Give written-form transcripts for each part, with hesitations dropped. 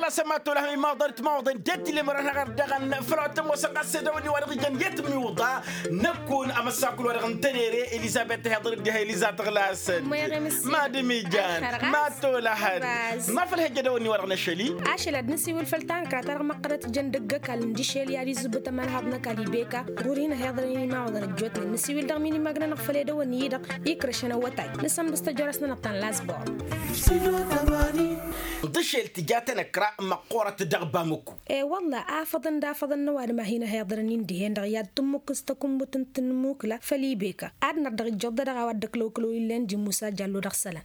ما سمعت لها ما ضرت موضن جد اللي مرنا غردغن فرات موسق السدوني ورغي جن يتمي وضع نكون أمساكل ورغن تنيري إليزابيث هضر بدها إليزابيث غلاس ما دمي جان ما تولها ما في الهجة دوني ورغن الشلي عشان نسي والفلتان كاتر مقرة جن دقك الندي شيل ياري زبط ما هضنا كاليبيكا غورينا هضريني ما وضن الجوتني نسي والدغميني ما قنا نغفل دوني يدق يكرشنا وتاي نسم بستجرسنا نبطن لازبو دشيل تجاتنا كرا مقورة دغبامكو والله آفضن دافضن نوار ما هنا هيضرنين دي هند غياد تمك استكم بتنتنموك لا فليبيكا عدنا دغ جد دغ ودك لوكلو إلين دي موسى جالو دغسلا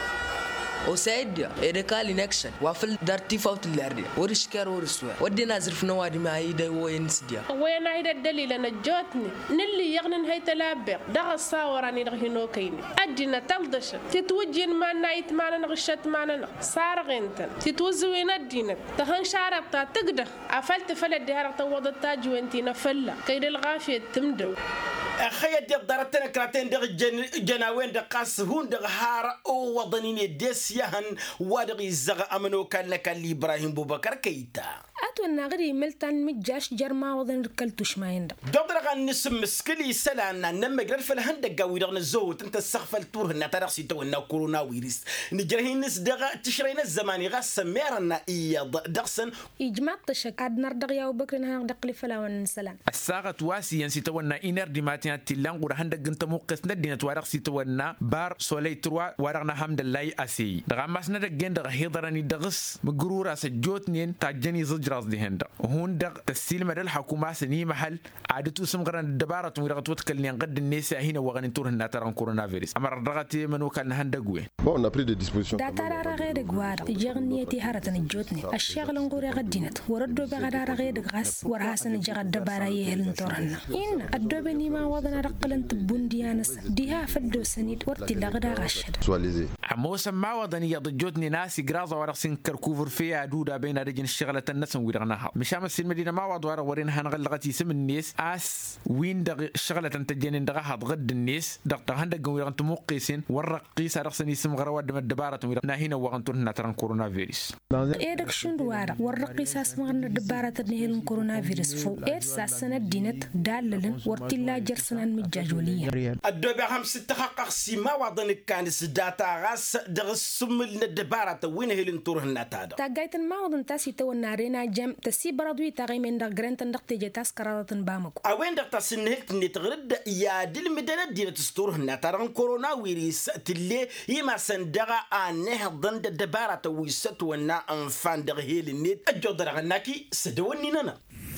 وسيد إركال نكشن وافل دارتي فوت الأرض ورشكار ورسوا ودي نازل في نوادي ما هيدا وينسديا وين هيدا الدليل أنا جاتني نلي يغنن هاي تلابق دغ الصاوراني دغ هنوكيني أدينا تلدش تتوجين ما نايت معنا نغشت معنا صار غنتن تتوزوين الدينك تهن شاربتا تقدر عفلت فلت دهار توض التاج وانتي نفلا كيد الغافية تمدو خيال دي ضرتنا كراتين دغ جناوين دقاس هون دغ هار او وضنين ديسيهن ودغ الزغ امنو كان لك إبراهيم بوبكر كيتا أتونا غري ملتان مجاش جرما وضن ركلتوش ما يندق دبرغان نسم مسكلي سلانا نما جرال فالهندق قوي دغ الزوت انت السخف التور هنا ترخصي تو انه كورونا ويرس نجرهين نس دغ تشرين الزمان غاس ميرنا ايض دغسن إجماع تشك عد نردغ يا بكر نهار دقلي فلا ونسلام الساغة واسي ينسي تونا إنر ديماتيان تيلان قرا هندق انت موقس ندينا توارخ تونا بار سولي تروا ورغنا حمد الله أسي دغ ماسنا دغين دغ هيضراني دغس مقرورة سجوتنين تاجني زجراز دي هندا وهون دغ تسيل مدى الحكومة سني محل عادتو سمغران الدبارة ويرغت وتكلني قد الناس هنا وغن تور هنا ترى كورونا فيروس أمر رغتي منو كان هندقوي bon on a pris des dispositions داتارا غير غوار جغنيتي هارتن الجوتني الشغل نغوري غدينت وردو بغدار غير غاس ورهاسن جغد دبارة يهلن تورنا إن الدوبني ما وضنا رقلن تبونديانس ديها فدو سنيد ورتي لغدا غشد عموسا ما وضني يضجوتني ناسي قرازة ورقسين كركوفر فيها دودا بين رجل الشغلة الناس ويرغناها مشام المدينة ما وض ورينها نغلقتي سم الناس اس وين دغ الشغلة تنتجين دغ هاد غد الناس دغ هندق ويرغن تموقيسين ورقيس رقسن اسم غرواد من الدبارة ويرغنا هنا وغنتون نترن كورونا فيروس إيدك شون دوارا ورقيس اسم غن الدبارة تنهيل كورونا فيروس فو إرسا سنة دينت داللن ورتلا جرسنا مجاجوليا الدوبة هم ستحقق سيما وضن كان سداتا غاس دغ السمل الدبارة وين هيلن تورهن نتادا تاقايتن ما وضن تاسي تو النارينا جم تسي برادوي تاغي من دغ جرنتن دغ تيجي تاس قرارة بامكو أوين دغ تاسنهلت نتغرد يا دل مدينة دينة تستورهن نتارن كورونا ويريس تلي يما سندغا آنه ضند الدبارة ويست ونا أنفان دغ هيلن نت أجودر غناكي سدوني نانا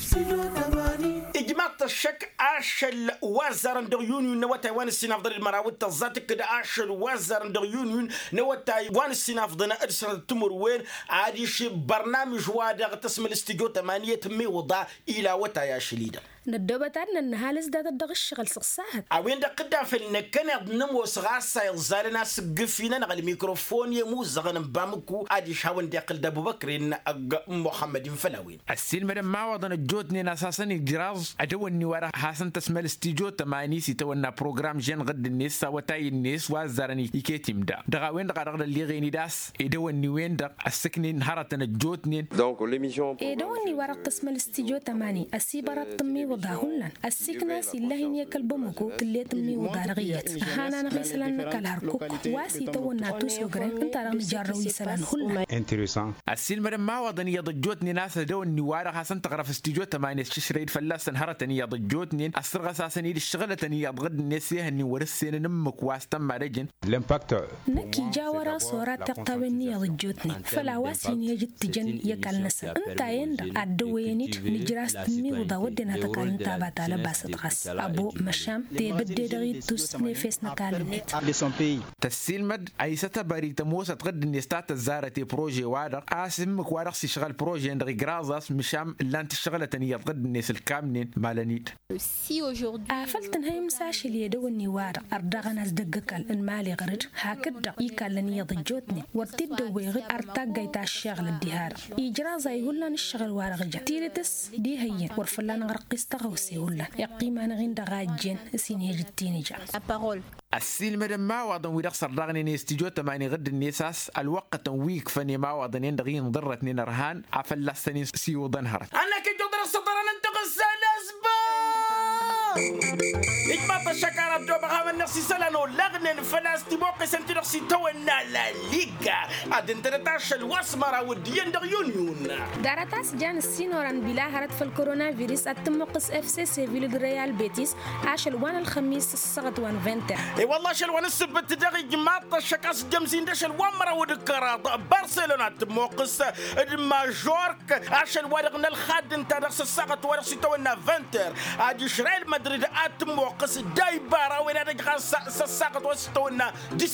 إجماع الشك أشل وزارة يونيون نوتا وان السنافضل المراود تزاتك كده أشل وزارة يونيون نوتا وان السنافضل أرسل التمر وين عاديش برنامج وادغ تسمى الاستيجو 8 وضع إلى وتا يا شليدا ندوبتان النهالز دات الدغ الشغل سقساهد أوين دا قدا في النكنا نمو سغاسا يغزالنا سقفينا نغل الميكروفون يمو زغن بامكو عاديش هاون داقل دابو بكرين محمد فلاوين السين مدام ما وضن الجوتني أساسا الجراز أدوني ورا حسن تسمى الاستيجو 8 سيتونا بروجرام جن غد الناس وتاي الناس وزارني يكيتم دا دغا وين دغا رغد اللي غيني داس إدوني وين دغ السكنين هارتنا الجوتني donc l'émission إدوني ورا تسمى الاستيجو 8 السيبرات تمي وضاهولن السكنة سيلاهين يكل بمكو تليت مي وضارغيت هانا نغيسلان نكالاركو واسي تونا توسوغرين انت رغم جاروي سلان هلا intéressant السين مدام ما وضن يضجوتني ناس دوني ورا حسن تغرف استيجو 8 شريد فلاس نهرتني يضجوتني أسرغ أساسني الشغلتني يضغد الناس يهني ورسين نمك واستم رجن l'impact نكي جاورا صورات تقتبني يضجوتني فلا واسين يجد تجن يكال نسا انت يند عدوينيت نجراس تمي وضاودنا تكال تابات على باسط غس أبو مشام تبدي دغيد توس نفس نكالنيت تسيل مد أي ستبري تموس تغد الناس تاعت الزارة بروجي وادر أسمك وارخ شغل بروجي عند غرازاس مشام اللي انت شغلتني يضغد الناس الكامنين مالنيت فلتن هاي مساش اللي يدوني وارق أردغن أزدقكال إن مالي غرج هكذا يكالني يضجوتني ورتد ويغد أرتاق الشغل الدهار إجرازا يقولن الشغل وارغجا تيرتس دي هي ورفلان غرقستا تغوسي ولا يقيم أنا غين دغاجين سيني جتيني جا أبارول السيل مدام ما وضن ويدق صرغني نستيجو تماني غد النساس الوقت ويك فني ما وضن يندغي نضرت نرهان عفل لسني سيو ضنهرت أنا كي جدر الصدر أنا انتقص الأسباب إجماع الشكارة دوبا غامل نفسي سلانو لغنن فلاستي موقع سنتي نفسي تونا لا ليغا أدن تنتاش الواسمرة وديان دغ يونيون دارتاس جان السينوران بلا هرت في الكورونا فيروس التمقص اف سي سيفيل ريال بيتيس عاش الوان الخميس السغط وان فينتر اي والله شلوان السبت دغ إجماع الشكاس جمزين داش الوامرة ودكرات برشلونة تمقص ماجورك عاش الوان الخادن تنقص السغط ورسي تونا فينتر أدي شريل مدريد أتموقس دايبارا وين هذا ساقط وستونا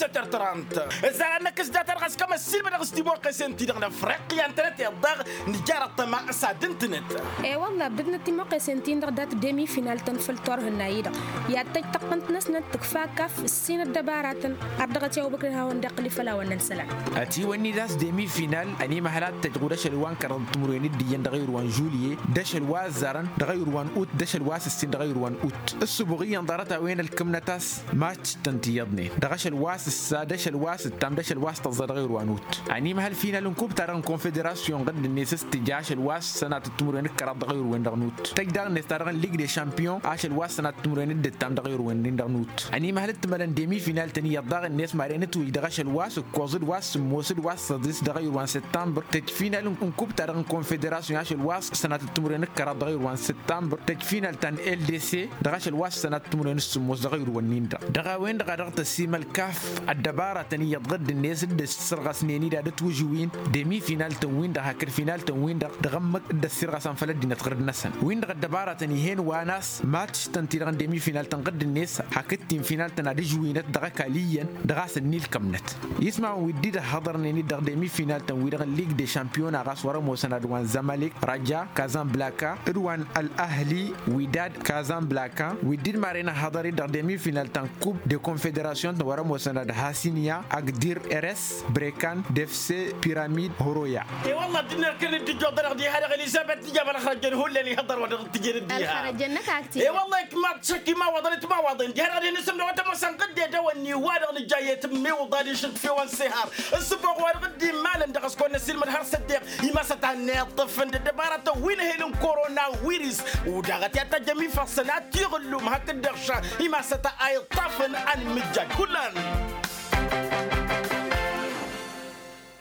17:30 زعلنا كس دات رغس كما السلم رغس تموقس انت دغنا فريقيا انترنت يضغ نجارة مع ساد انترنت اي والله بدنا تموقس انت دات ديمي فينال تنفلتور هنايدا يا تقنت ناس نتكفا كاف السين الدبارات أردغت يا بكر هاون دقلي فلا وننسلا أتي وني داس ديمي فينال أني محلات تجودش الوان كرد تمرين الدين دغير وان جوليي دش الواز زارن دغير وان اوت دش الواس السين دغير وان اوت السبوغية انضرتها وين الكمنتاس ماتش تنتيضني دغش الواس السادش الواس التام دش الواس تزدغير وان اوت أني محل فينال نكوب ترى كونفدراسيون قد الناس تجاش الواس سنة التمرين كرد دغير وان دغنوت تقدر نسترغن ليغ دي شامبيون عاش الواس سنة التمرين التام دغير وان دغنوت أني محل تمرن ديمي فينال تاني يضغ الناس مارينت ويدغش الواس كوزد واس موسد واس صديس دغير وان سبتمبر تجفينال نكوب ترى كونفدراسيون عاش الواس سنة التمرين كرد دغير وان سبتمبر تجفينال تان ال دي سي دغش الواس سنة تمرين السموس دغير وان دغا وين دغا دغت السيما الكاف الدبارة تاني يضغد الناس السرغة سنيني دا توجوين ديمي فينال تنوين دغا كر فينال تنوين دغمك دا السرغة سنفلت دينا تغرد نسن وين دغا الدبارة تاني هين واناس ماتش تنتيرغن ديمي فينال تنقد الناس حكت تيم فينال تنادي جوينت دغا كاليا دغا سنيل كمنت يسمع ويدي دا حضرني دغ ديمي فينال تنوين دغا ليغ دي شامبيون غاس ورا موسنا دوان زمالك رجا كازابلانكا روان الاهلي وداد كازابلانكا وديد مارينا حضري دغ ديمي فينال تان كوب دي كونفدراسيون ورا موسنا هاسينيا اقدير ارس بريكان دفسي بيراميد هورويا اي والله دينا كان دي جودر دي هذا اليزابيث جاب الخرجن هو اللي يحضر ودغ تجي ديها الخرجن كاكتي اي والله ما تشكي ما وضلت ما وضن دي هذا نسم لو تم سنقد دواني وادغ الجايه تمي وضادي شد في وان سهر السبوق ورغدي مال دغس كون سلم الهر صديق يما ستاني طفن دبارته وين هيلن كورونا ويرس ودغت يا تجمي فصلات يغلو ما هكدغشا يما ستا اي طفن عن مجا كلن